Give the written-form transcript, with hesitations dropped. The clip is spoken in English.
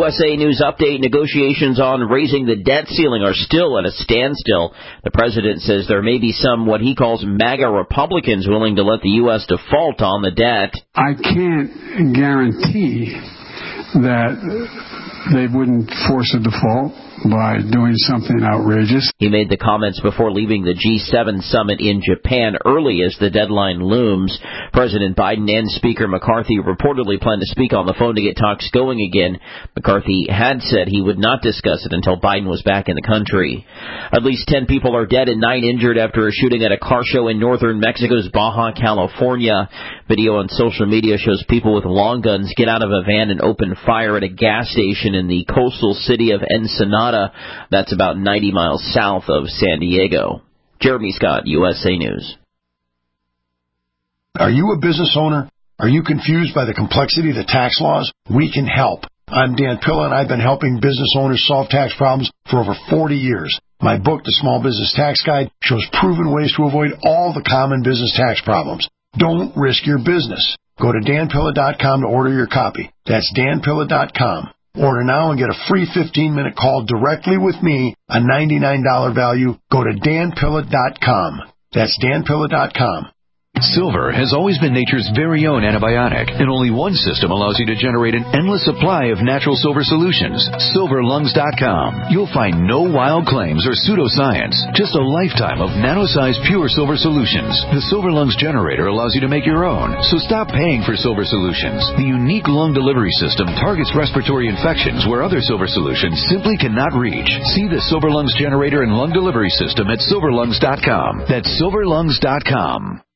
USA News Update. Negotiations on raising the debt ceiling are still at a standstill. The president says there may be some what he calls MAGA Republicans willing to let the U.S. default on the debt. I can't guarantee that they wouldn't force a default by doing something outrageous. He made the comments before leaving the G7 summit in Japan early as the deadline looms. President Biden and Speaker McCarthy reportedly plan to speak on the phone to get talks going again. McCarthy had said he would not discuss it until Biden was back in the country. At least 10 people are dead and 9 injured after a shooting at a car show in northern Mexico's Baja California. Video on social media shows people with long guns get out of a van and open fire at a gas station in the coastal city of Ensenada. That's about 90 miles south of San Diego. Jeremy Scott, USA News. Are you a business owner? Are you confused by the complexity of the tax laws? We can help. I'm Dan Pilla, and I've been helping business owners solve tax problems for over 40 years. My book, The Small Business Tax Guide, shows proven ways to avoid all the common business tax problems. Don't risk your business. Go to danpilla.com to order your copy. That's danpilla.com. Order now and get a free 15-minute call directly with me, a $99 value. Go to danpilla.com. That's danpilla.com. Silver has always been nature's very own antibiotic, and only one system allows you to generate an endless supply of natural silver solutions. SilverLungs.com. You'll find no wild claims or pseudoscience, just a lifetime of nano-sized pure silver solutions. The Silver Lungs generator allows you to make your own, so stop paying for silver solutions. The unique lung delivery system targets respiratory infections where other silver solutions simply cannot reach. See the Silver Lungs generator and lung delivery system at SilverLungs.com. That's SilverLungs.com.